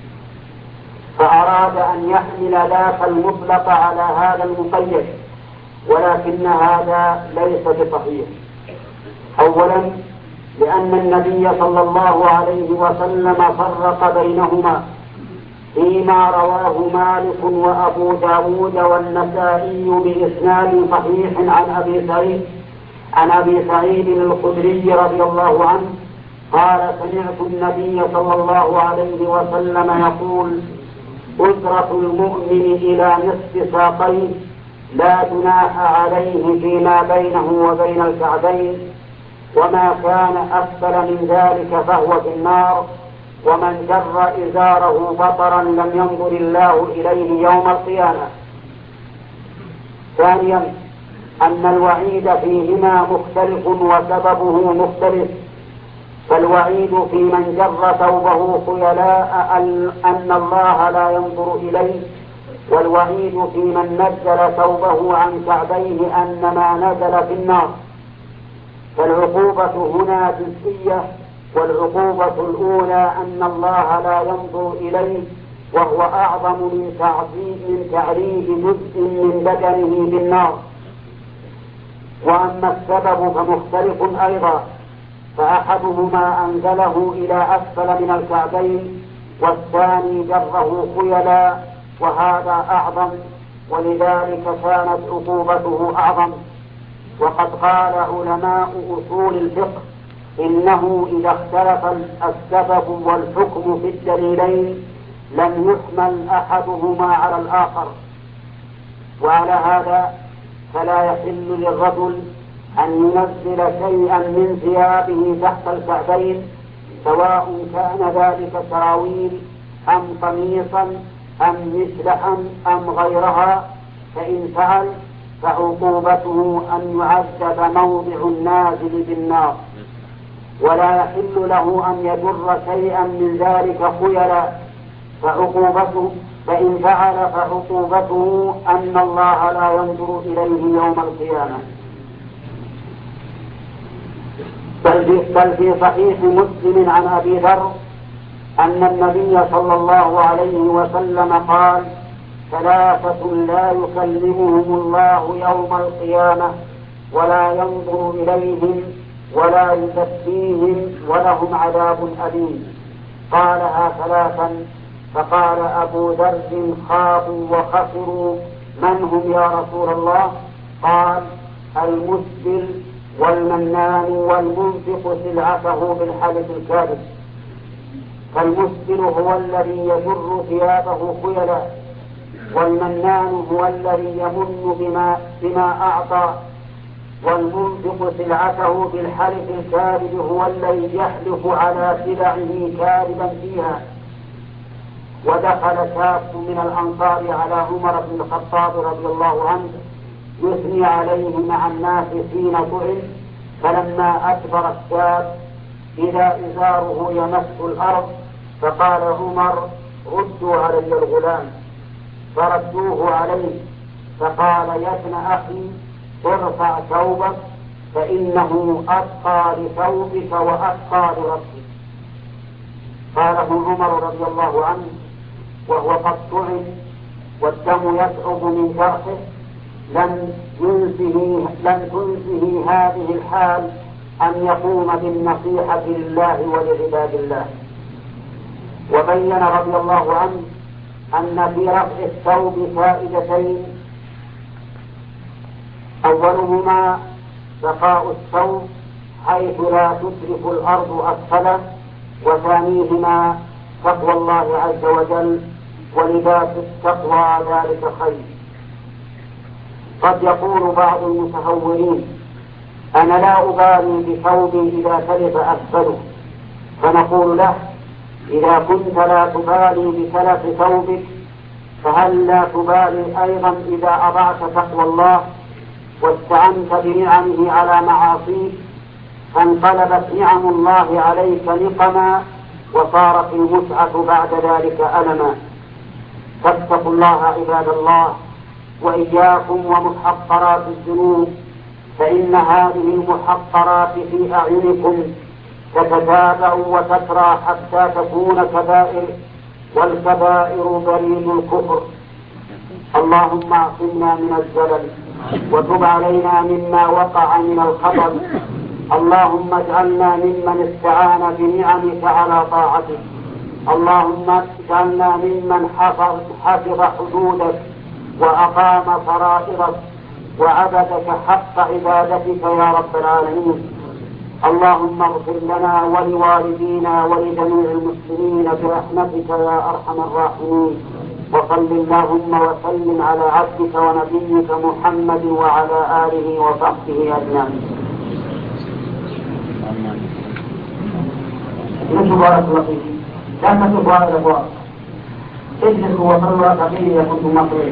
فأراد أن يحمل ذاك المطلق على هذا المقيد، ولكن هذا ليس بصحيح. أولا، لأن النبي صلى الله عليه وسلم فرق بينهما فيما رواه مالك وأبو داود والنسائي بإسناد صحيح عن أبي سعيد عن أبي سعيد الخدري رضي الله عنه قال: سمعت النبي صلى الله عليه وسلم يقول: أسرة المؤمن إلى نصف ساقيه، لا جناح عليه فيما بينه وبين الكعبين، وما كان أسفل من ذلك فهو في النار، ومن جر إزاره بطرا لم ينظر الله إليه يوم القيامة. ثانيا، أن الوعيد فيهما مختلف وسببه مختلف، فالوعيد في من جر ثوبه خيلاء أن الله لا ينظر إليه، والوعيد في من نزل ثوبه عن كعبيه أن ما نزل في النار. فالعقوبة هنا جزئية، والعقوبة الأولى أن الله لا ينظر إليه، وهو أعظم من تعذيب من تعريف جزء من بدنه بالنار. وأما السبب فمختلف أيضا، فأحدهما أنزله إلى أسفل من الكعبين، والثاني جره خيلا، وهذا أعظم، ولذلك كانت عقوبته أعظم. وقد قال علماء أصول الفقه: إنه إذا اختلف السبب والحكم في الدليلين لم يحمل أحدهما على الآخر. وعلى هذا فلا يحل للرجل أن ينزل شيئا من ثيابه تحت الكعبين، سواء كان ذلك سراويل أم قميصا أم مسلحا أم غيرها، فإن فعل فعقوبته أن يعذب موضع النازل بالنار. ولا يحل له أن يجر شيئا من ذلك خيلا، فعقوبته فإن فعل فعقوبته أن الله لا ينظر إليه يوم القيامة. بل في صحيح مسلم عن أبي ذر أن النبي صلى الله عليه وسلم قال: ثلاثة لا يكلمهم الله يوم القيامة ولا ينظر إليهم ولا يزكيهم ولهم عذاب أليم. قالها ثلاثا، فقال أبو ذر: خابوا وخسروا، من هم يا رسول الله؟ قال: المسبل والمنان والمنفق سلعته بالحلف الكاذب. فالمسبل هو الذي يجر ثيابه خيلا، والمنان هو الذي يمن بما, بما أعطى، والمنفق سلعته بالحلف الكاذب هو الذي يحلف على سلعه كاذبا فيها. ودخل شاب من الأنصار على عمر بن الخطاب رضي الله عنه يثني عليه مع الناس حين طعن، فلما أكبر الشاب إذا إزاره يمس الأرض، فقال عمر: ردوا علي الغلام. فردوه عليه، فقال: يا ابن أخي ارفع ثوبك فإنه أتقى لثوبك وأتقى لربك. قاله عمر رضي الله عنه وهو قد طعن والدم يصعب من جرحه، لم ينسه لم تنسه هذه الحال أن يقوم بالنصيحة لله ولعباد الله. وبين رضي الله عنه أن في رفع الثوب فائدتين: أولهما بقاء الثوب حيث لا تترك الأرض أسفله، وثانيهما تقوى الله عز وجل، ولباس التقوى ذلك خير. قد يقول بعض المتهورين: أنا لا أبالي بثوبي إذا تلف أسفله، فنقول له: إذا كنت لا تبالي بتلف ثوبك فهل لا تبالي أيضا إذا أضعت تقوى الله واستعنت بنعمه على معاصيك، فانقلبت نعم الله عليك نقما وصارت المتعة بعد ذلك ألما. فاتقوا الله عباد الله، وإياكم ومحقرات الذنوب، فإن هذه المحقرات في أعينكم تتتابع وتترى حتى تكون كبائر، والكبائر بريد الكفر. اللهم اعصمنا من الزلل وتب علينا مما وقع من الخطر. اللهم اجعلنا ممن استعان بنعمك على طاعتك. اللهم اجعلنا ممن حفظ, حفظ حدودك وأقام فرائضك وعبدك حق عبادتك يا رب العالمين. اللهم اغفر لنا ولوالدينا ولجميع المسلمين برحمتك يا أرحم الراحمين. وصل اللهم وسلم على عبدك ونبيك محمد وعلى آله وصحبه أجمعين. نشوف بارك الله فيك. لا تشوفوا على الأبواب، اجلسوا وصلوا ركعتين كنتم مقبولين.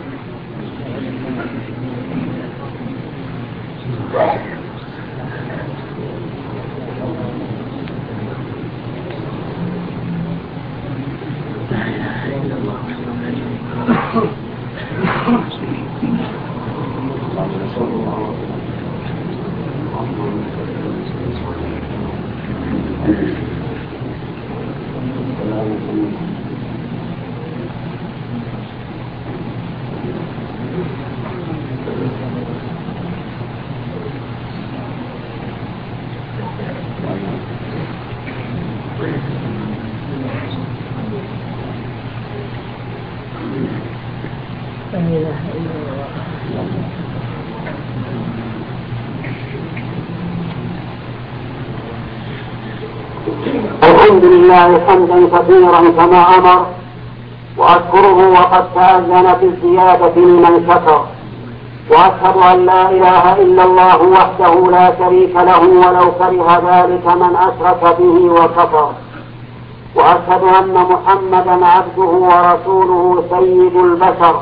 الحمد لله حمدا كثيرا كما أمر، وأشكره وقد تأذن في الزيادة لمن شكر، وأشهد أن لا إله إلا الله وحده لا شريك له ولو كره ذلك من أشرك به وكفر، وأشهد أن محمدا عبده ورسوله سيد البشر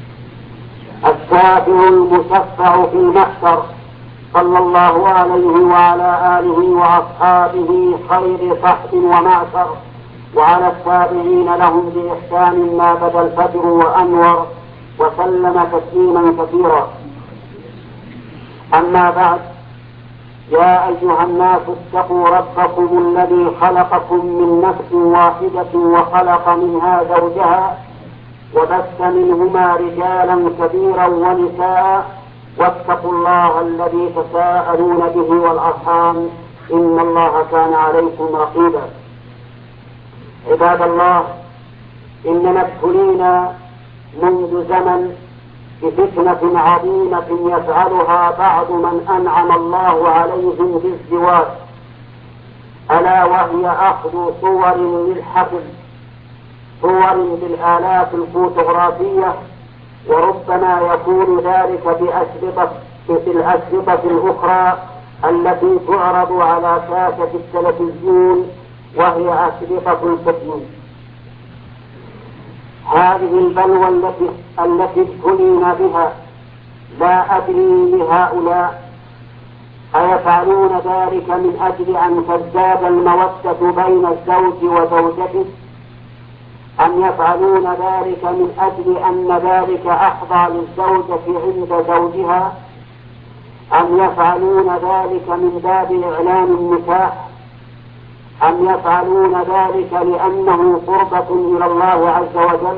الشافع المشفع في المحشر، صلى الله عليه وعلى آله وأصحابه خير صحب ومعشر، وعلى التابعين لهم بإحسان ما بدا الفجر وأنور، وسلم تسليما كثيرا. أما بعد، يا أيها الناس اتقوا ربكم الذي خلقكم من نفس واحدة وخلق منها زوجها وبث منهما رجالا كثيرا ونساء، واتقوا الله الذي تساءلون به والأرحام إن الله كان عليكم رقيبا. عباد الله، إننا ابتلينا منذ زمن بفتنة عظيمة يفعلها بعض من أنعم الله عليهم بالزواج، ألا وهي أخذ صور للحفل صور بالآلات الفوتوغرافية، وربما يكون ذلك بأشرطة في الأشرطة الأخرى التي تعرض على شاشة التلفزيون وهي أشرطة الفتن. هذه البلوى التي التي ابتلينا بها لا أدري لهؤلاء أيفعلون ذلك من أجل أن تزداد المودة بين الزوج وزوجته، أم يفعلون ذلك من أجل أن ذلك أحظى للزوجة عند زوجها، أم يفعلون ذلك من باب إعلان النكاح، أم يفعلون ذلك لأنه قربة إلى الله عز وجل،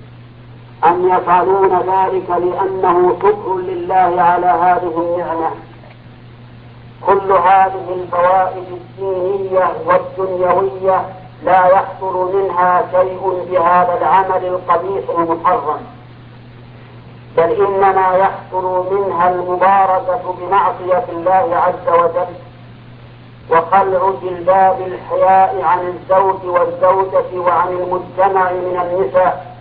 أم يفعلون ذلك لأنه شكر لله على هذه النعمة. كل هذه الفوائد الدينية والدنيوية لا يحصل منها شيء بهذا العمل القبيح المحرم، بل إنما يحصل منها المبارزة بمعصية الله عز وجل وخلع جلباب الحياء عن الزوج والزوجة وعن المجتمع من النساء.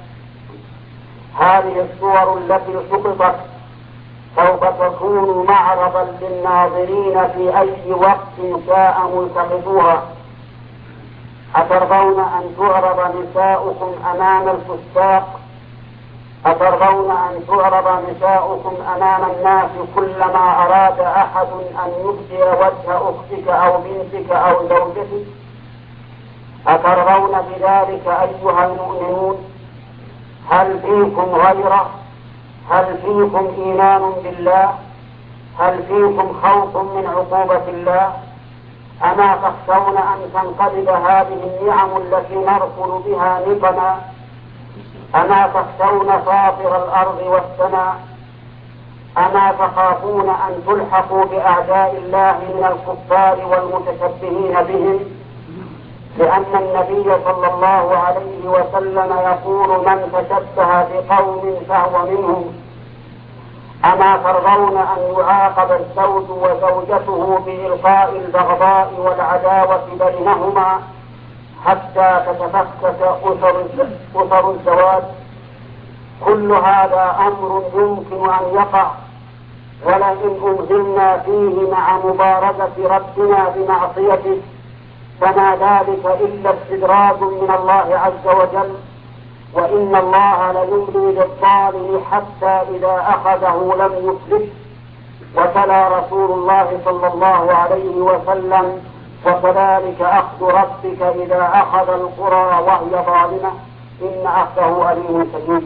هذه الصور التي سقطت سوف تكون معرضا للناظرين في أي وقت شاء ملتقطوها. أترضون أن تعرض نساؤكم أمام الفساق؟ أترضون أن تعرض نساؤكم أمام الناس كلما أراد أحد أن يبدي وجه أختك أو بنتك أو زوجتك؟ أترضون بذلك أيها المؤمنون؟ هل فيكم غيرة؟ هل فيكم إيمان بالله؟ هل فيكم خوف من عقوبة الله؟ أما تخشون أن تنقلب هذه النعم التي نرسل بها نقما؟ أما تخشون فاطر الأرض والسماء؟ أما تخافون أن تلحقوا بأعداء الله من الكفار والمتشبهين بهم؟ لأن النبي صلى الله عليه وسلم يقول: من تشبه بقوم فهو منهم. أما ترضون أن يعاقب الزوج وزوجته بإلقاء البغضاء والعداوة بينهما حتى تتفكك أسر الزواج؟ كل هذا أمر يمكن أن يقع، ولئن أمهلنا فيه مع مبارزة ربنا بمعصيته فما ذلك إلا استدراج من الله عز وجل، وإن الله ليملي للظالم حتى إذا أخذه لم يفلته. وتلا رسول الله صلى الله عليه وسلم: وكذلك أخذ ربك إذا أخذ القرى وهي ظالمة إن أخذه أليم شديد.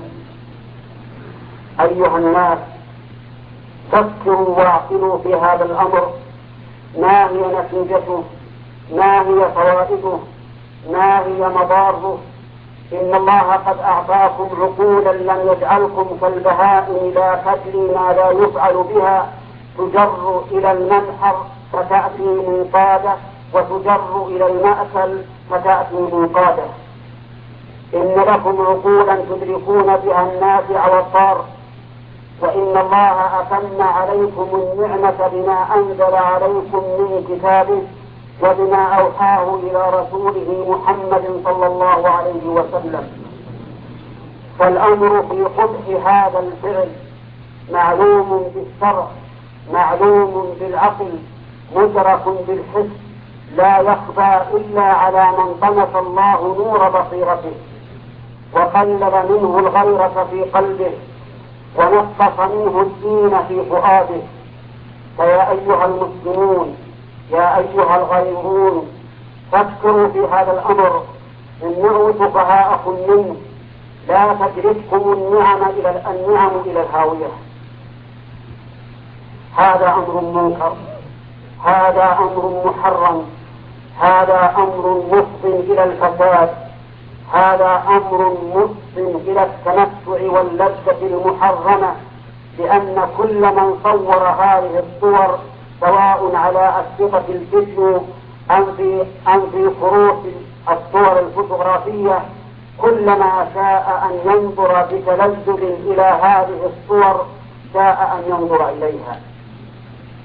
أيها الناس، فكروا واعقلوا في هذا الأمر. ما هي نتيجته؟ ما هي فوائده؟ ما هي مضاره؟ إن الله قد أعطاكم عقولا لم يجعلكم كالبهائم لا تدري ما لا يفعل بها، تجر إلى المنحر فتأتي منقادة، وتجر إلى المأكل فتأتي منقادة. إن لكم عقولا تدركون بها النافع والضار، وإن الله أتم عليكم النعمة بما أنزل عليكم من كتابه وبما أوحاه إلى رسوله محمد صلى الله عليه وسلم. فالأمر في قبح هذا الفعل معلوم بالشرع، معلوم بالعقل، مدرك بالحس، لا يخفى إلا على من طمس الله نور بصيرته وقلب منه الغيرة في قلبه ونقص منه الدين في فؤاده. فيا أيها المسلمون، يا أيها الغيرون، فكروا في هذا الأمر، إنه فقهاءكم منه، لا تجرفكم النعم إلى النعم إلى الهاوية. هذا أمر منكر، هذا أمر محرم، هذا أمر مفض إلى الفساد، هذا أمر مفض إلى التمتع واللذة المحرمة، لأن كل من صور هذه الصور سواء على أشرطة الفيديو أم في أم في خروج الصور الفوتوغرافية، كلما شاء أن ينظر بتلذذ إلى هذه الصور شاء أن ينظر إليها.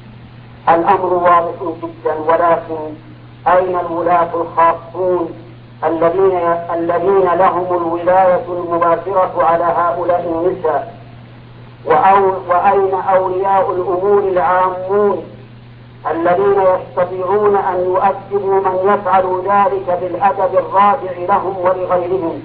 الأمر واضح جدا، ولكن أين الولاة الخاصون الذين الذين لهم الولاية المباشرة على هؤلاء النساء؟ وأين أولياء الأمور العامون الذين يستطيعون أن يؤدبوا من يفعل ذلك بالأدب الراجع لهم ولغيرهم؟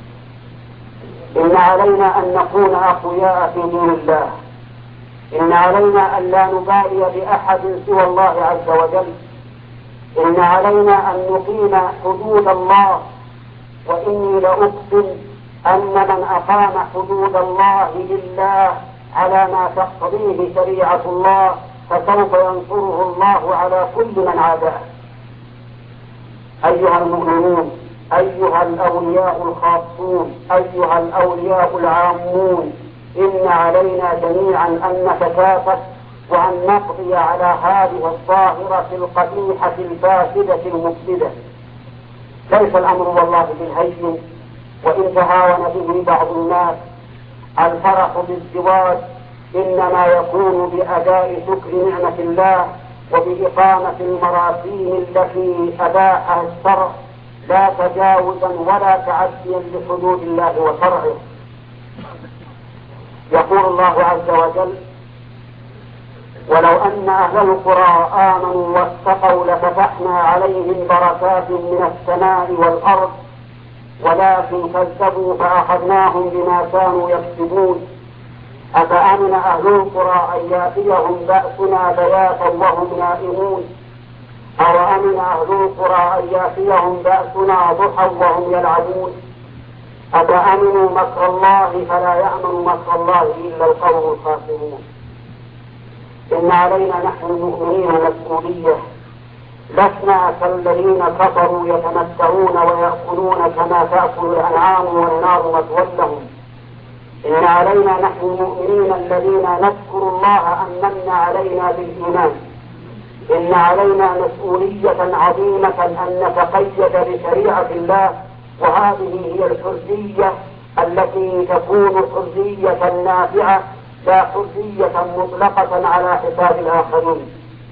إن علينا أن نكون أقوياء في دين الله. إن علينا أن لا نبالي بأحد سوى الله عز وجل. إن علينا أن نقيم حدود الله، وإني لأقسم أن من أقام حدود الله لله على ما تقتضيه شريعة الله فسوف ينصره الله على كل من عاداه. أيها المؤمنون، أيها الأولياء الخاصون، أيها الأولياء العامون، إن علينا جميعا أن نتكاتف وأن نقضي على هذه الظاهرة القبيحة الفاسدة المفسدة. ليس الأمر والله بالهين، وإن تهاون به بعض الناس. الفرح بالزواج إنما يكون بأداء شكر نعمة الله وبإقامة المراسيم التي أباحها الشرع، لا تجاوزا ولا تعديا لحدود الله وشرعه. يقول الله عز وجل: ولو أن أهل القرى آمنوا واتقوا لفتحنا عليهم بركات من السماء والأرض ولكن كذبوا فأخذناهم بما كانوا يكسبون. أفأمن أهل القرى أن يأتيهم بأسنا بياتا وهم نائمون أو أمن أهل القرى أن يأتيهم بأسنا ضحى وهم يلعبون. أفأمنوا مكر الله فلا يأمن مكر الله إلا القوم الخاسرون. إن علينا نحن المؤمنين مسؤولية، لسنا كالذين كفروا يتمتعون ويأكلون كما تأكل الأنعام والنار مثوى لهم. إن علينا نحن المؤمنين الذين نذكر الله أن من علينا بالإيمان. إن علينا مسؤولية عظيمة أن نتقيد بشريعة الله، وهذه هي الحرية التي تكون حرية نافعة لا حرية مطلقة على حساب الآخرين.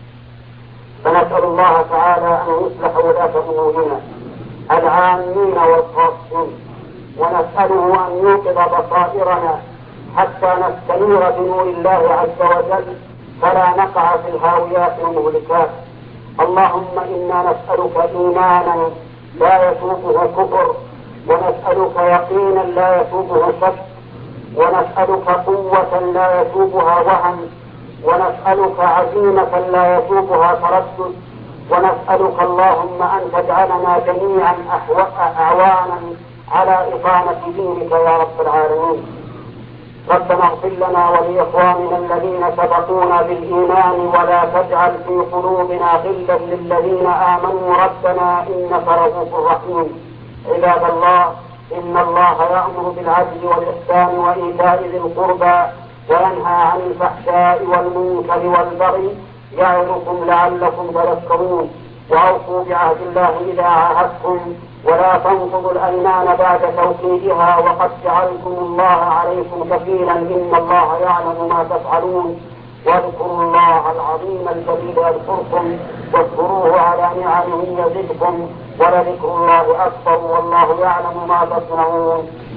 فنسأل الله تعالى أن يصلح ولاة أمورنا العامين والخاصين، ونسأله أن يوقظ بصائرنا حتى نستنير بنور الله عز وجل فلا نقع في الهاويات المهلكات. اللهم إنا نسألك إيمانا لا يسوقه كفر، ونسألك يقينا لا يسوقه شك، ونسألك قوة لا يسوقها وهم، ونسألك عزيمة لا يسوقها تردد، ونسألك اللهم أن تجعلنا جميعا أعوانا على إقامة دينك يا رب العالمين. ربنا اغفر لنا ولإخواننا الذين سبقونا بالإيمان ولا تجعل في قلوبنا غلا للذين آمنوا ربنا إنك رؤوف رحيم. عباد الله، إن الله يأمر بالعدل والإحسان وإيتاء ذي القربى وينهى عن الفحشاء والمنكر والبغي يعظكم لعلكم تذكرون. وأوفوا بعهد الله إذا عاهدتم، ولا تنقضوا الأيمان بعد توكيدها وقد جعلتم الله عليكم كفيلا إن الله يعلم ما تفعلون. واذكروا الله العظيم الجليل يذكركم، واذكروه على نعمه يزدكم، ولذكر الله أكبر والله يعلم ما تصنعون.